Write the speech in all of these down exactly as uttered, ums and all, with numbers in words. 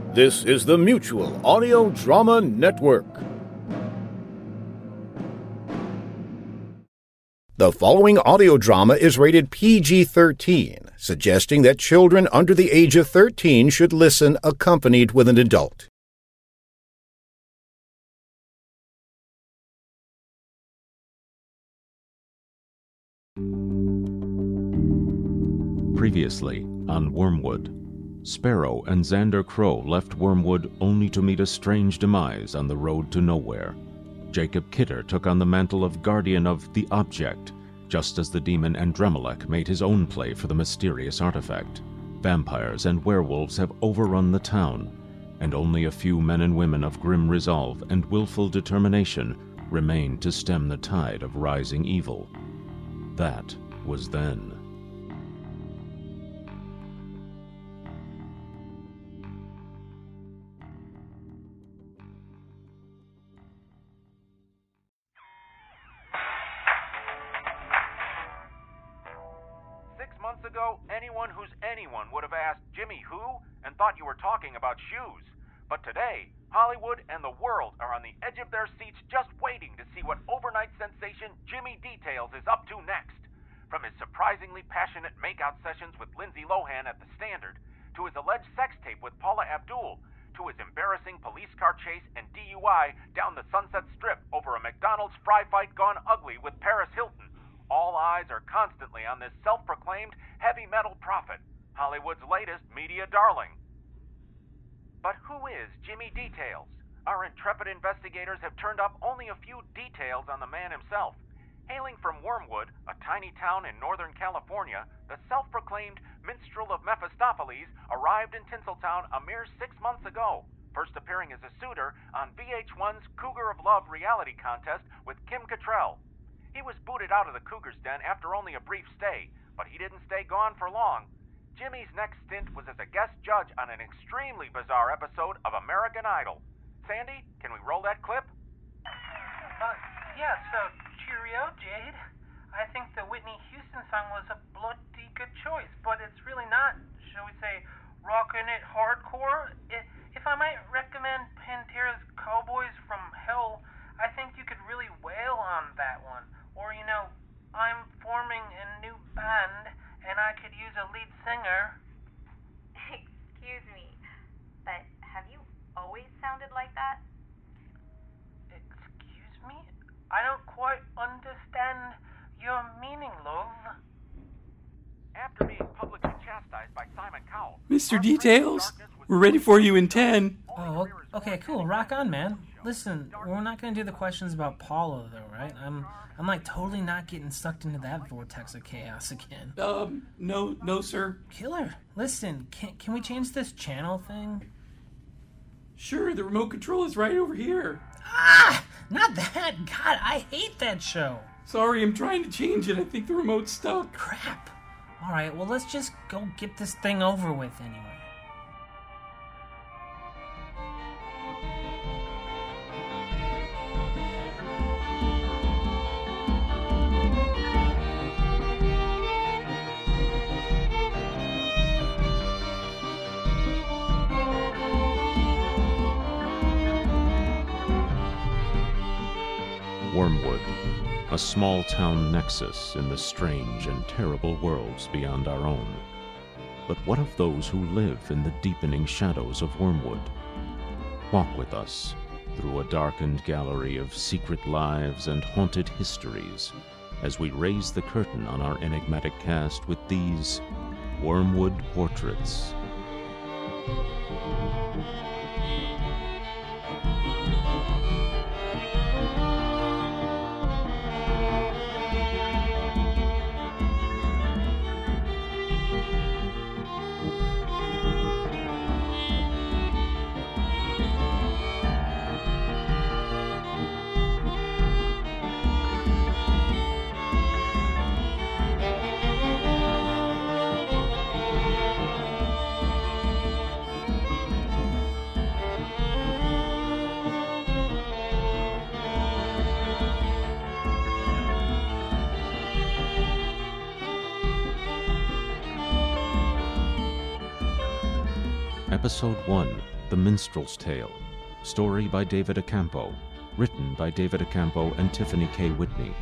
This is the Mutual Audio Drama Network. The following audio drama is rated P G thirteen, suggesting that children under the age of thirteen should listen accompanied with an adult. Previously on Wormwood, Sparrow and Xander Crow left Wormwood only to meet a strange demise on the road to nowhere. Jacob Kidder took on the mantle of guardian of the object, just as the demon Andremelech made his own play for the mysterious artifact. Vampires and werewolves have overrun the town, and only a few men and women of grim resolve and willful determination remain to stem the tide of rising evil. That was then. Months ago, anyone who's anyone would have asked Jimmy who and thought you were talking about shoes. But today, Hollywood and the world are on the edge of their seats just waiting to see what overnight sensation Jimmy Details is up to next. From his surprisingly passionate makeout sessions with Lindsay Lohan at the Standard, to his alleged sex tape with Paula Abdul, to his embarrassing police car chase and D U I down the Sunset Strip over a McDonald's fry fight gone ugly with Paris Hilton, all eyes are constantly on this self-proclaimed heavy metal prophet, Hollywood's latest media darling. But who is Jimmy Details? Our intrepid investigators have turned up only a few details on the man himself. Hailing from Wormwood, a tiny town in Northern California, the self-proclaimed minstrel of Mephistopheles arrived in Tinseltown a mere six months ago, first appearing as a suitor on V H one's Cougar of Love reality contest with Kim Cattrall. He was booted out of the Cougar's den after only a brief stay, but he didn't stay gone for long. Jimmy's next stint was as a guest judge on an extremely bizarre episode of American Idol. Sandy, can we roll that clip? Uh, yeah, so cheerio, Jade. I think the Whitney Houston song was a bloody good choice, but it's really not, shall we say, rockin' it hardcore. If I might recommend Pantera's Cowboys from Hell, I think you could really wail on that one. Or, you know, I'm forming a new band, and I could use a lead singer. Excuse me, but have you always sounded like that? Excuse me? I don't quite understand your meaning, love. After being publicly chastised by Simon Cowell, Mister Details, we're ready for you in ten. Oh, okay, cool. Rock on, man. Listen, we're not going to do the questions about Paula, though, right? I'm I'm like totally not getting sucked into that vortex of chaos again. Um, no, no, sir. Killer, listen, can, can we change this channel thing? Sure, the remote control is right over here. Ah! Not that! God, I hate that show! Sorry, I'm trying to change it. I think the remote's stuck. Crap. Alright, well, let's just go get this thing over with anyway. Wormwood, a small-town nexus in the strange and terrible worlds beyond our own. But what of those who live in the deepening shadows of Wormwood? Walk with us through a darkened gallery of secret lives and haunted histories as we raise the curtain on our enigmatic cast with these Wormwood Portraits. Episode one, The Minstrel's Tale. Story by David Acampo. Written by David Acampo and Tiffany K. Whitney.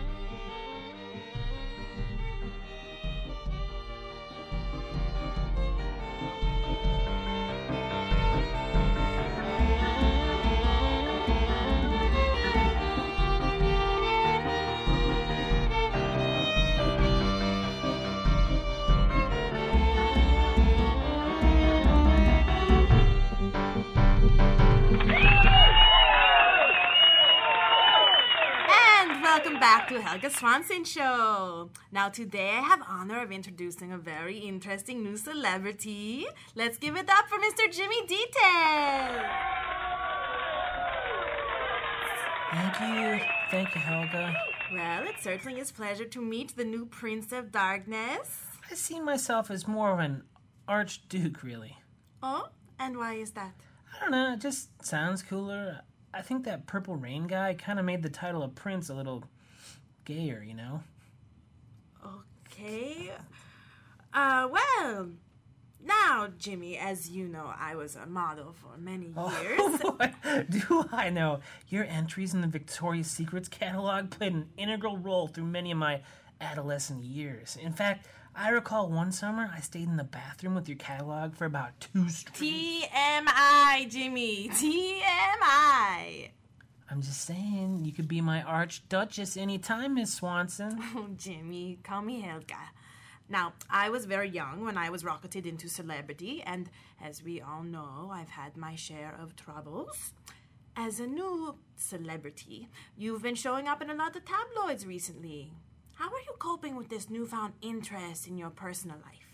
Back to Helga Swanson Show. Now today I have honor of introducing a very interesting new celebrity. Let's give it up for Mister Jimmy Details. Thank you. Thank you, Helga. Well, it certainly is a pleasure to meet the new Prince of Darkness. I see myself as more of an archduke, really. Oh? And why is that? I don't know, it just sounds cooler. I think that Purple Rain guy kind of made the title of Prince a little gayer, you know? Okay. Uh, well, now, Jimmy, as you know, I was a model for many years. Oh, do I know? Your entries in the Victoria's Secrets catalog played an integral role through many of my adolescent years. In fact, I recall one summer I stayed in the bathroom with your catalog for about two straight... T M I, Jimmy. T M I. I'm just saying, you could be my Archduchess anytime, Miss Swanson. Oh, Jimmy, call me Helga. Now, I was very young when I was rocketed into celebrity, and as we all know, I've had my share of troubles. As a new celebrity, you've been showing up in a lot of tabloids recently. How are you coping with this newfound interest in your personal life?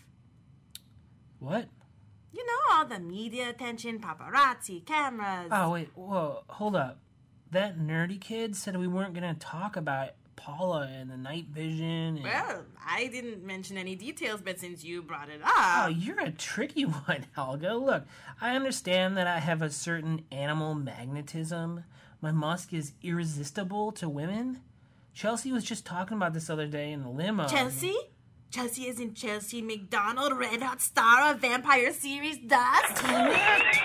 What? You know, all the media attention, paparazzi, cameras. Oh, wait, whoa, hold up. That nerdy kid said we weren't going to talk about Paula and the night vision. And... Well, I didn't mention any details, but since you brought it Oh, up... you're a tricky one, Helga. Look, I understand that I have a certain animal magnetism. My musk is irresistible to women. Chelsea was just talking about this other day in the limo. Chelsea? Chelsea isn't Chelsea McDonald, red hot star of vampire series Dust? Damn it!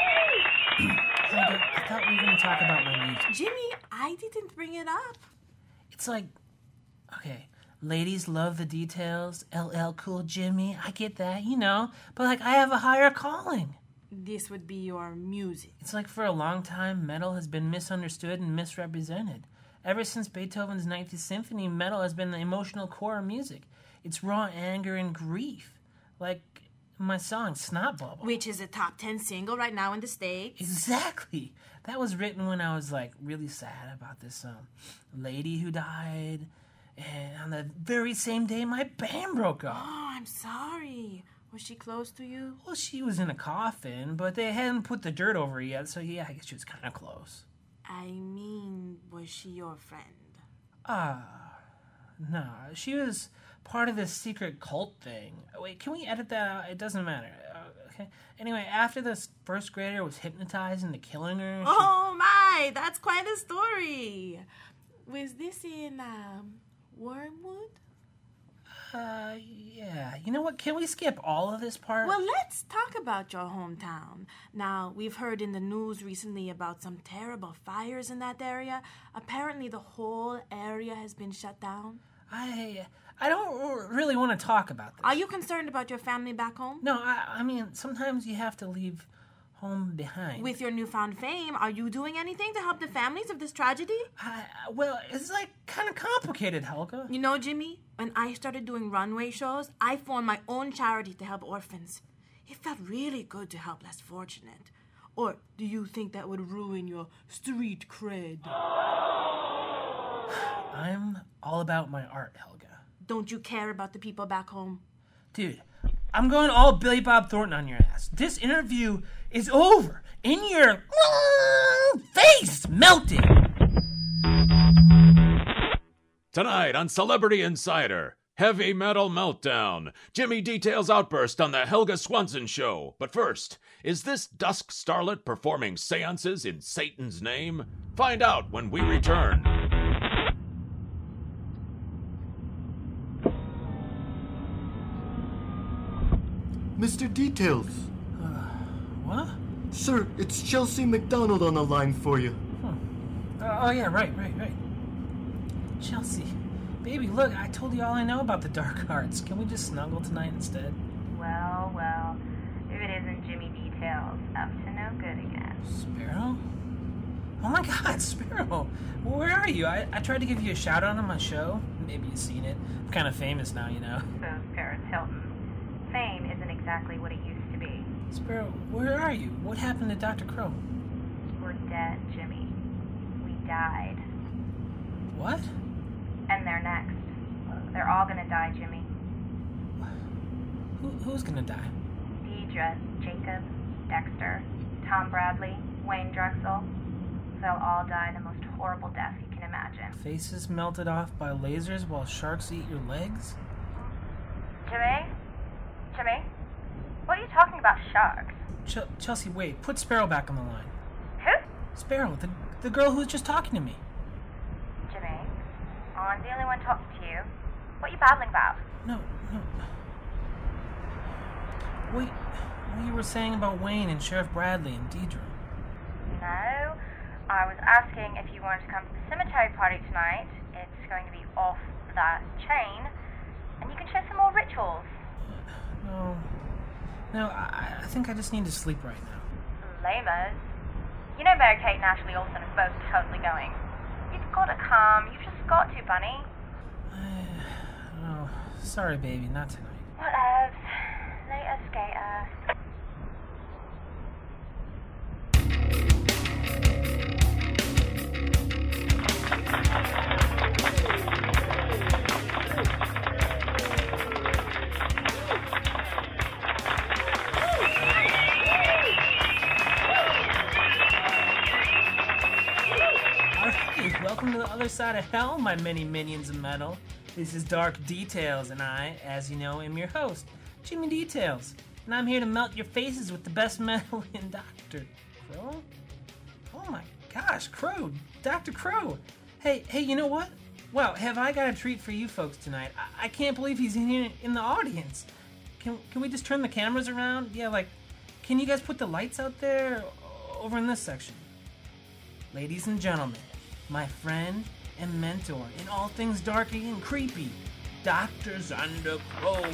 Helga, I thought we were going to talk about my music. Jimmy, I didn't bring it up. It's like, okay, ladies love the details, L L Cool Jimmy, I get that, you know, but like I have a higher calling. This would be your music. It's like for a long time, metal has been misunderstood and misrepresented. Ever since Beethoven's Ninth Symphony, metal has been the emotional core of music. It's raw anger and grief. Like my song, Snot Bubble. Which is a top ten single right now in the States. Exactly. That was written when I was, like, really sad about this um, lady who died. And on the very same day, my band broke up. Oh, I'm sorry. Was she close to you? Well, she was in a coffin, but they hadn't put the dirt over her yet, so yeah, I guess she was kind of close. I mean, was she your friend? Ah, uh, no. She was part of this secret cult thing. Wait, can we edit that out? It doesn't matter. Uh, okay. Anyway, after this first grader was hypnotized into killing her... She... Oh, my! That's quite a story. Was this in, um, Wormwood? Uh, yeah. You know what? Can we skip all of this part? Well, let's talk about your hometown. Now, we've heard in the news recently about some terrible fires in that area. Apparently, the whole area has been shut down. I I don't really want to talk about this. Are you concerned about your family back home? No, I, I mean, sometimes you have to leave home behind. With your newfound fame, are you doing anything to help the families of this tragedy? I, well, it's like kind of complicated, Helga. You know, Jimmy, when I started doing runway shows, I formed my own charity to help orphans. It felt really good to help less fortunate. Or do you think that would ruin your street cred? I'm all about my art, Helga. Don't you care about the people back home? Dude, I'm going all Billy Bob Thornton on your ass. This interview is over. In your face melting. Tonight on Celebrity Insider, Heavy Metal Meltdown. Jimmy details outburst on the Helga Swanson Show. But first, is this dusk starlet performing seances in Satan's name? Find out when we return. Mister Details. Uh, what? Sir, it's Chelsea McDonald on the line for you. Huh. Uh, oh, yeah, right, right, right. Chelsea. Baby, look, I told you all I know about the dark arts. Can we just snuggle tonight instead? Well, well, if it isn't Jimmy Details, up to no good again. Sparrow? Oh my god, Sparrow! Where are you? I, I tried to give you a shout out on my show. Maybe you've seen it. I'm kind of famous now, you know. So's Paris Hilton. Fame isn't exactly what it used to be. Sparrow, where are you? What happened to Doctor Crow? We're dead, Jimmy. We died. What? And they're next. They're all gonna die, Jimmy. Who, who's gonna die? Deidre, Jacob, Dexter, Tom Bradley, Wayne Drexel. They'll all die the most horrible death you can imagine. Faces melted off by lasers while sharks eat your legs? Jimmy? Jimmy? What are you talking about, sharks? Ch- Chelsea, wait. Put Sparrow back on the line. Who? Sparrow, the, the girl who was just talking to me. Jimmy? Oh, I'm the only one talking to you. What are you babbling about? No, no. Wait, what you were saying about Wayne and Sheriff Bradley and Deidre? No. I was asking if you wanted to come to the cemetery party tonight. It's going to be off that chain, and you can show some more rituals. No. No, I, I think I just need to sleep right now. Lamers. You know Mary Kate and Ashley Olsen are both totally going. You've got to come. You've just got to, Bunny. Uh, oh, sorry, baby. Not tonight. Whatevs. Later, skater. Welcome to the other side of hell, my many minions of metal. This is Dark Details, and I, as you know, am your host, Jimmy Details. And I'm here to melt your faces with the best metal in Doctor Crow? Oh my gosh, Crow! Doctor Crow! Hey, hey, you know what? Wow, have I got a treat for you folks tonight. I, I can't believe he's in here in the audience. Can, can we just turn the cameras around? Yeah, like, can you guys put the lights out there? Over in this section. Ladies and gentlemen, my friend and mentor in all things darky and creepy, Doctor Xander Crow.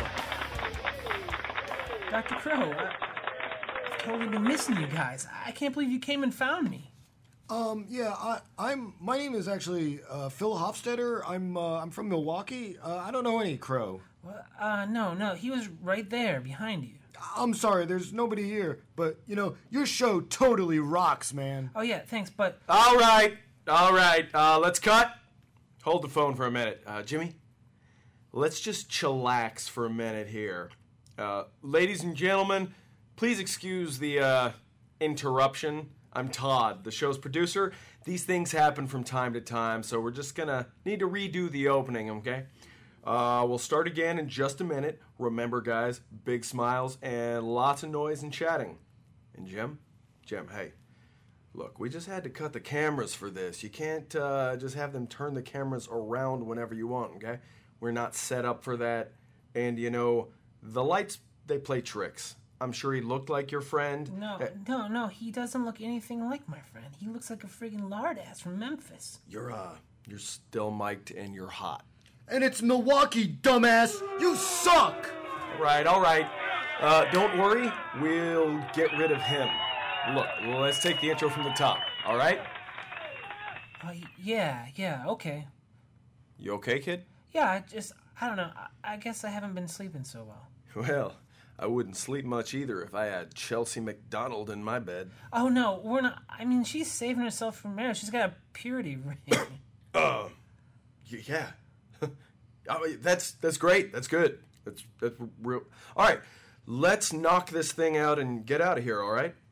Doctor Crow, I, I've totally been missing you guys. I can't believe you came and found me. Um, yeah, I, I'm. My name is actually uh, Phil Hofstetter. I'm. Uh, I'm from Milwaukee. Uh, I don't know any Crow. Well, uh, no, no, he was right there behind you. I'm sorry, there's nobody here, but you know your show totally rocks, man. Oh yeah, thanks, but all right. All right, uh, let's cut. Hold the phone for a minute. Uh, Jimmy, let's just chillax for a minute here. Uh, ladies and gentlemen, please excuse the uh, interruption. I'm Todd, the show's producer. These things happen from time to time, so we're just going to need to redo the opening, okay? Uh, we'll start again in just a minute. Remember, guys, big smiles and lots of noise and chatting. And Jim? Jim, hey. Look, we just had to cut the cameras for this. You can't uh, just have them turn the cameras around whenever you want, okay? We're not set up for that. And, you know, the lights, they play tricks. I'm sure he looked like your friend. No, uh, no, no, he doesn't look anything like my friend. He looks like a friggin' lard ass from Memphis. You're, uh, you're still mic'd and you're hot. And it's Milwaukee, dumbass! You suck! All right, all right. Uh, don't worry, we'll get rid of him. Look, let's take the intro from the top, all right? Uh, yeah, yeah, okay. You okay, kid? Yeah, I just, I don't know, I, I guess I haven't been sleeping so well. Well, I wouldn't sleep much either if I had Chelsea McDonald in my bed. Oh, no, we're not, I mean, she's saving herself from marriage. She's got a purity ring. uh, yeah. Oh, that's, that's great, that's good. That's, that's real. All right, let's knock this thing out and get out of here, all right?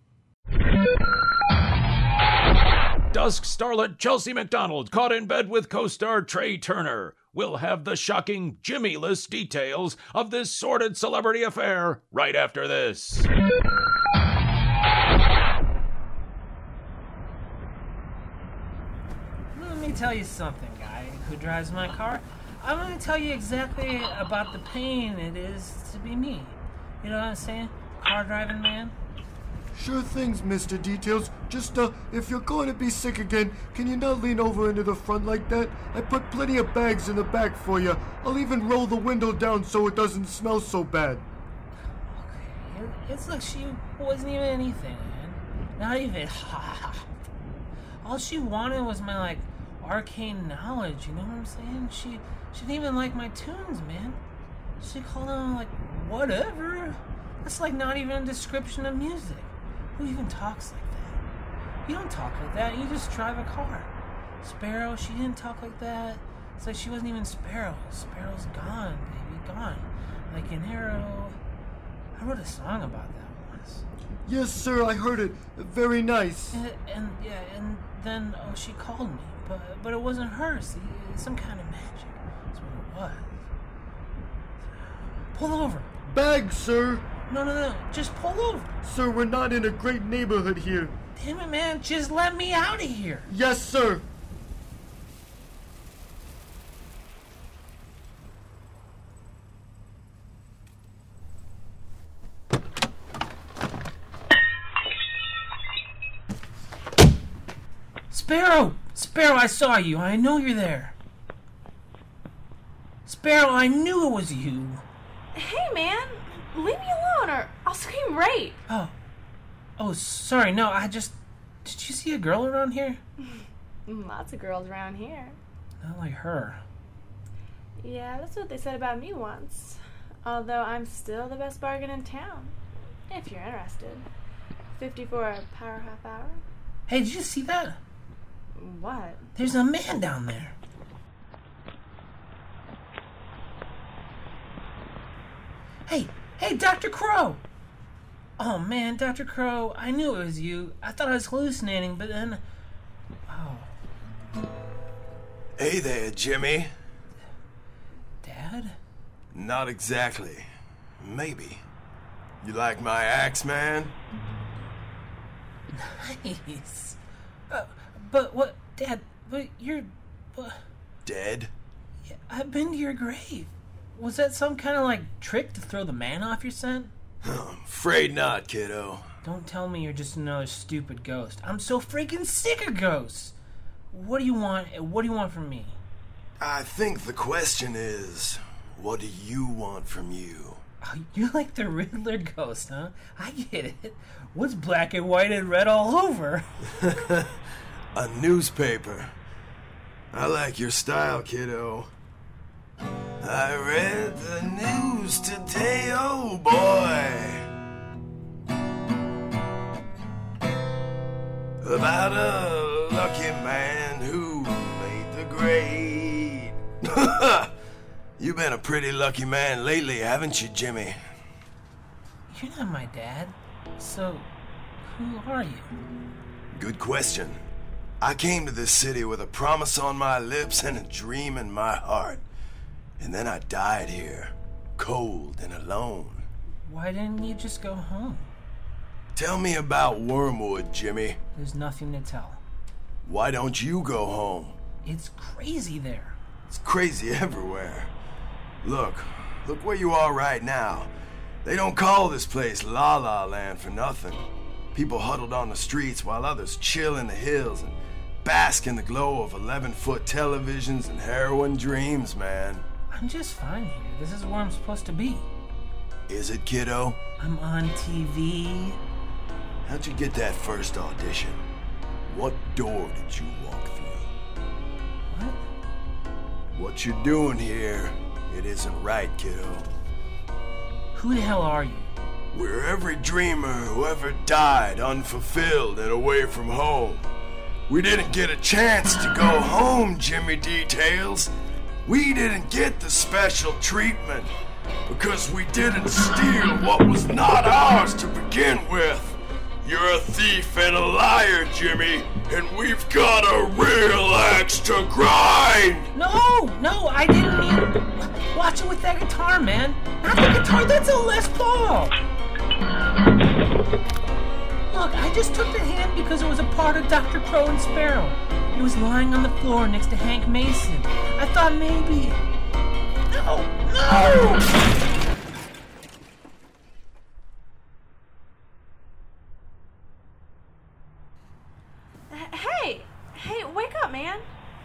Dusk starlet Chelsea McDonald caught in bed with co-star Trey Turner. We'll have the shocking Jimmy-less details of this sordid celebrity affair right after this. Let me tell you something, guy who drives my car. I'm going to tell you exactly about the pain it is to be me. You know what I'm saying? Car driving man. Sure things, Mister Details. Just, uh, if you're going to be sick again, can you not lean over into the front like that? I put plenty of bags in the back for you. I'll even roll the window down so it doesn't smell so bad. Okay, it's like she wasn't even anything, man. Not even, all she wanted was my, like, arcane knowledge, you know what I'm saying? She, she didn't even like my tunes, man. She called them, like, whatever. That's, like, not even a description of music. Who even talks like that? You don't talk like that. You just drive a car. Sparrow, she didn't talk like that. It's like she wasn't even Sparrow. Sparrow's gone, baby, gone. Like an arrow. I wrote a song about that once. Yes, sir, I heard it. Very nice. And, and yeah, and then oh, she called me, but but it wasn't her. See, some kind of magic. That's what it was. Pull over. Bag, sir. No, no, no. Just pull over. Sir, we're not in a great neighborhood here. Damn it, man. Just let me out of here. Yes, sir. Sparrow! Sparrow, I saw you. I know you're there. Sparrow, I knew it was you. Hey, man. Leave me alone or I'll scream rape. Oh. Oh, sorry. No, I just... Did you see a girl around here? Lots of girls around here. Not like her. Yeah, that's what they said about me once. Although I'm still the best bargain in town. If you're interested. fifty for a power half hour. Hey, did you see that? What? There's a man down there. Hey, hey, Doctor Crow! Oh man, Doctor Crow, I knew it was you. I thought I was hallucinating, but then... Oh. Hey there, Jimmy. Dad? Not exactly. Maybe. You like my axe, man? Nice. Uh, but what, Dad, but you're... Uh, Dead? Yeah, I've been to your grave. Was that some kind of, like, trick to throw the man off your scent? I'm afraid not, kiddo. Don't tell me you're just another stupid ghost. I'm so freaking sick of ghosts. What do you want? What do you want from me? I think the question is, what do you want from you? Oh, you're like the Riddler ghost, huh? I get it. What's black and white and red all over? A newspaper. I like your style, kiddo. I read the news today, oh boy, about a lucky man who made the grade. You've been a pretty lucky man lately, haven't you, Jimmy? You're not my dad, so who are you? Good question. I came to this city with a promise on my lips and a dream in my heart. And then I died here, cold and alone. Why didn't you just go home? Tell me about Wormwood, Jimmy. There's nothing to tell. Why don't you go home? It's crazy there. It's crazy everywhere. Look, look where you are right now. They don't call this place La La Land for nothing. People huddled on the streets while others chill in the hills and bask in the glow of eleven-foot televisions and heroin dreams, man. I'm just fine here. This is where I'm supposed to be. Is it, kiddo? I'm on T V. How'd you get that first audition? What door did you walk through? What? What you're doing here, it isn't right, kiddo. Who the hell are you? We're every dreamer who ever died unfulfilled and away from home. We didn't get a chance to go home, Jimmy Details. We didn't get the special treatment because we didn't steal what was not ours to begin with. You're a thief and a liar, Jimmy, and we've got a real axe to grind! No, no, I didn't mean... Watch it with that guitar, man. Not the guitar, that's a Les Paul! Look, I just took the hand because it was a part of Doctor Crow and Sparrow. It was lying on the floor next to Hank Mason. I thought maybe... No! No! man?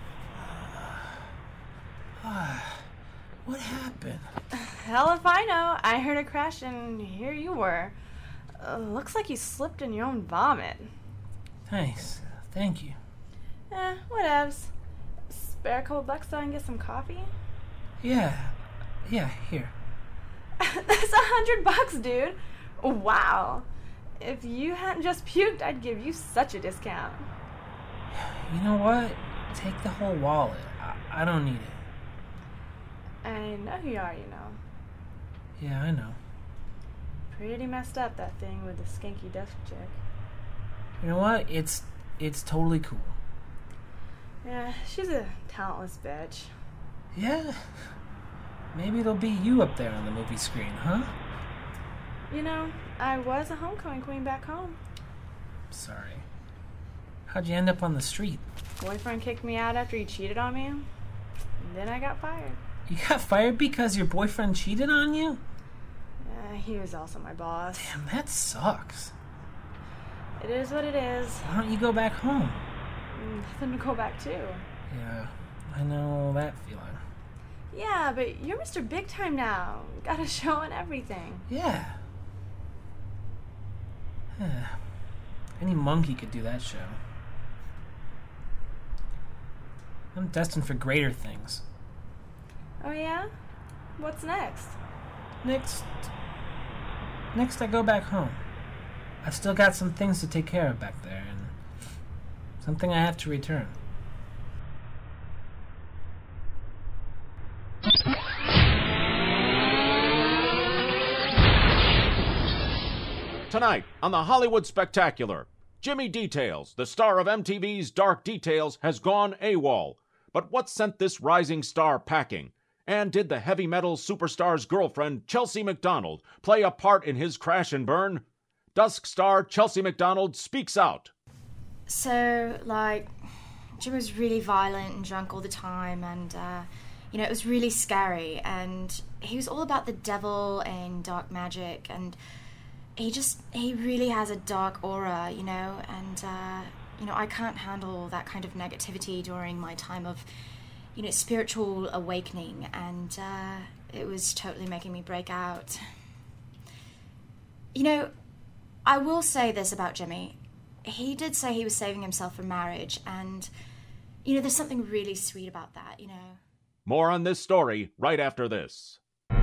What happened? Hell if I know. I heard a crash and here you were. Uh, looks like you slipped in your own vomit. Thanks. Thank you. Eh, whatevs. Spare a couple bucks so I can get some coffee? Yeah. Yeah, here. That's a hundred bucks, dude. Wow. If you hadn't just puked, I'd give you such a discount. You know what? Take the whole wallet. I, I don't need it. I know who you are, you know. Yeah, I know. Pretty messed up, that thing with the skanky deaf chick. You know what? It's it's totally cool. Yeah, she's a talentless bitch. Yeah? Maybe it'll be you up there on the movie screen, huh? You know, I was a homecoming queen back home. Sorry. How'd you end up on the street? Boyfriend kicked me out after he cheated on me. And then I got fired. You got fired because your boyfriend cheated on you? Uh, he was also my boss. Damn, that sucks. It is what it is. Why don't you go back home? Nothing to go back to. Yeah, I know that feeling. Yeah, but you're Mister Big Time now. Got a show and everything. Yeah. Any monkey could do that show. I'm destined for greater things. Oh yeah? What's next? Next... Next I go back home. I've still got some things to take care of back there, and something I have to return. Tonight on the Hollywood Spectacular, Jimmy Details, the star of M T V's Dark Details, has gone AWOL. But what sent this rising star packing? And did the heavy metal superstar's girlfriend, Chelsea McDonald, play a part in his crash and burn? Dusk star Chelsea McDonald speaks out. So, like, Jim was really violent and drunk all the time, and, uh, you know, it was really scary, and he was all about the devil and dark magic, and he just, he really has a dark aura, you know, and, uh, you know, I can't handle that kind of negativity during my time of, you know, spiritual awakening, and uh, it was totally making me break out. You know, I will say this about Jimmy. He did say he was saving himself for marriage, and, you know, there's something really sweet about that, you know. More on this story right after this.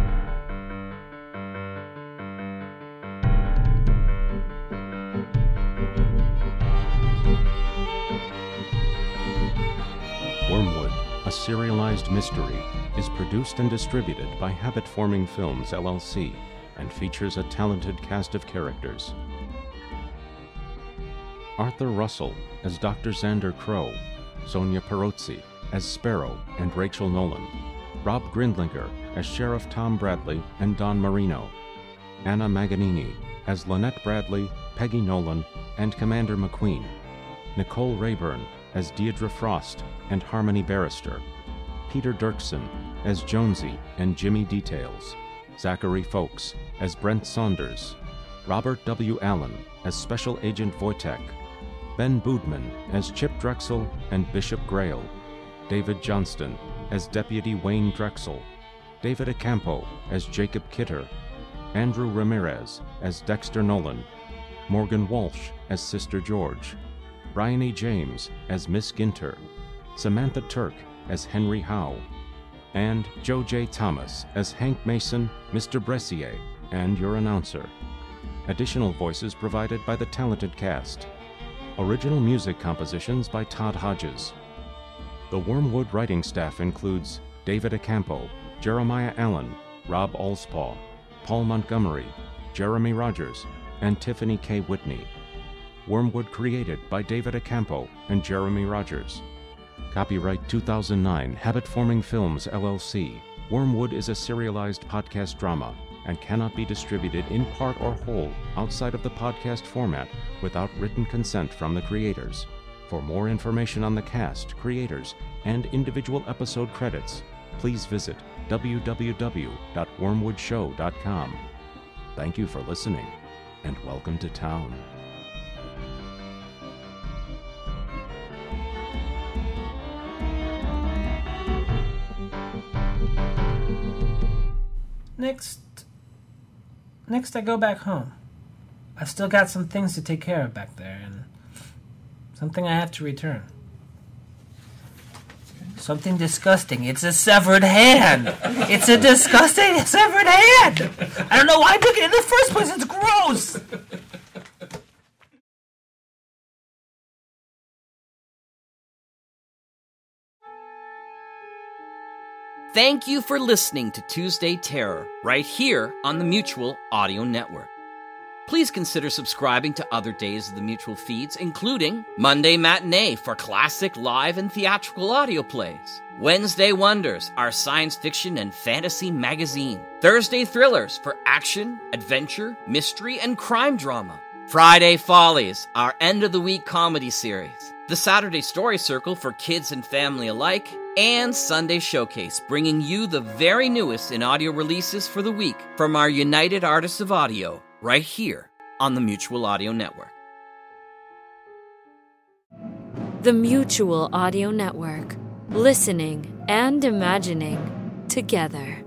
Wormwood, a serialized mystery, is produced and distributed by Habit Forming Films, L L C, and features a talented cast of characters. Arthur Russell as Doctor Xander Crow, Sonia Perozzi as Sparrow and Rachel Nolan, Rob Grindlinger as Sheriff Tom Bradley and Don Marino, Anna Maganini as Lynette Bradley, Peggy Nolan, and Commander McQueen, Nicole Rayburn as Deirdre Frost and Harmony Barrister, Peter Dirksen as Jonesy and Jimmy Details, Zachary Folks as Brent Saunders, Robert W. Allen as Special Agent Wojtek, Ben Boodman as Chip Drexel and Bishop Grail, David Johnston as Deputy Wayne Drexel, David Acampo as Jacob Kidder, Andrew Ramirez as Dexter Nolan, Morgan Walsh as Sister George, Brian E. James as Miss Ginter, Samantha Turk as Henry Howe, and Joe J. Thomas as Hank Mason, Mister Bressier, and your announcer. Additional voices provided by the talented cast. Original music compositions by Todd Hodges. The Wormwood writing staff includes David Acampo, Jeremiah Allen, Rob Allspaw, Paul Montgomery, Jeremy Rogers, and Tiffany K. Whitney. Wormwood created by David Acampo and Jeremy Rogers. Copyright two thousand nine, Habit Forming Films, L L C. Wormwood is a serialized podcast drama and cannot be distributed in part or whole outside of the podcast format without written consent from the creators. For more information on the cast, creators, and individual episode credits, please visit w w w dot wormwood show dot com. Thank you for listening, and welcome to town. Next, next I go back home. I've still got some things to take care of back there, and something I have to return. Something disgusting. It's a severed hand. It's a disgusting severed hand. I don't know why I took it in the first place. It's gross. Thank you for listening to Tuesday Terror, right here on the Mutual Audio Network. Please consider subscribing to other days of the Mutual feeds, including Monday Matinee for classic live and theatrical audio plays, Wednesday Wonders, our science fiction and fantasy magazine, Thursday Thrillers for action, adventure, mystery, and crime drama, Friday Follies, our end-of-the-week comedy series, the Saturday Story Circle for kids and family alike, and Sunday Showcase, bringing you the very newest in audio releases for the week from our United Artists of Audio, right here on the Mutual Audio Network. The Mutual Audio Network. Listening and imagining together.